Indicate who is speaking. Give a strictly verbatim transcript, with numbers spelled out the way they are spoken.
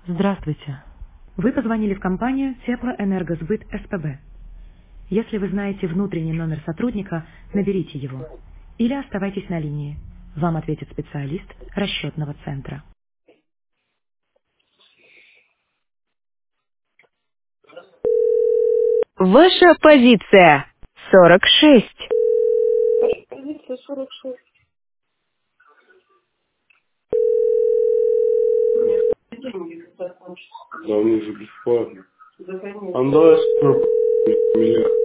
Speaker 1: Здравствуйте. Вы позвонили в компанию Теплоэнергосбыт СПБ. Если вы знаете внутренний номер сотрудника, наберите его. Или оставайтесь на линии. Вам ответит специалист расчетного центра. Ваша позиция сорок шесть.
Speaker 2: Позиция сорок шесть. Деньги закончатся.
Speaker 3: Да, у них же бесплатно.
Speaker 2: Да, конечно.
Speaker 3: А ну давай скоро, миллиард.